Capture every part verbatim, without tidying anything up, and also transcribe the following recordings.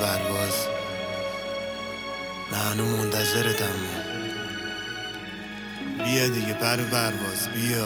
پرواز نه هنو منتظرتم. بیا دیگه پر پرواز بیا.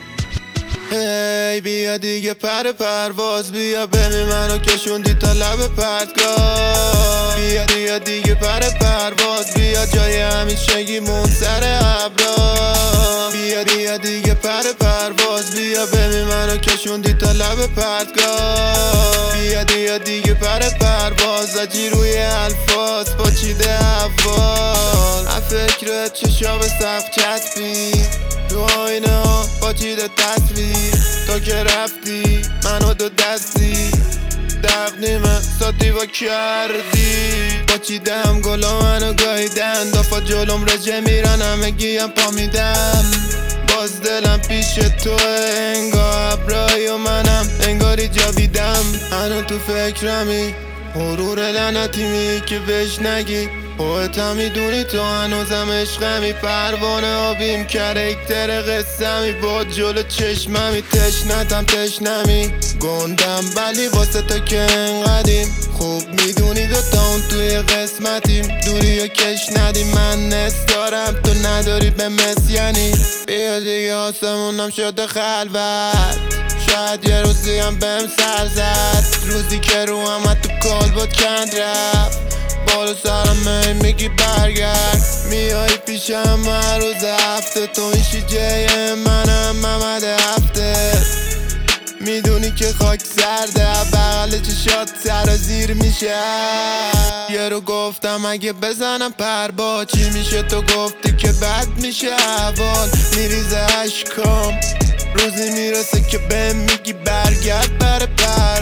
هی بیا دیگه پر پرواز بیا، ببین منو کشوندی تا لب پرتگاه. بیا بیا دیگه پر پرواز بیا، جای همیشگی مون سر ابرا. بیا بیا دیگه پر پرواز بیا، ببین منو کشوندی تا لب پرتگاه. بیا بیا دیگه پر پرواز، آجی روی الفاظ پاچیده احوال. از فکرت چشا به سقف چسبی، تو آینه ها پاچیده تصویر. تا که رفتی منو دو دستی تقدیم ساتیوا کردی. پاچیدم گلا منو گاییدن، دافا جلوم رجه میرن همه گیم پا میدم. باز دلم پیش تو انگار ابرای و منم انگاری جاویدم. هنو تو فکرمی غرور لعنتی می که بهش نگی. خودت هم میدونی تو هنوزم عشقمی، پروانه آبیم کرکتر قصه‌می. با جلو چشممی تشنتم تشنمی گندم، ولی واسه تا که انقدیم. خوب میدونی دوتا اون توی قسمتیم، دوری و کش ندیم. من نست دارم تو نداری به مس یعنی. بیا دیگه آسمونم شده خلوت، شاید یه روزی هم بهم سر زد. روزی که رو هم تو کال بود کند رفت، بالو سرم میگی برگرد. میای پیشم هر روز هفته، تو میشی جای منم محمد هفته. میدونی که خاک سرده بغل چشات سر زیر میشه. یه رو گفتم اگه بزنم پر با چی میشه، تو گفتی که بد میشه احوال. میریزه اشکام روزی میرسه که بهم میگی برگرد بر پر.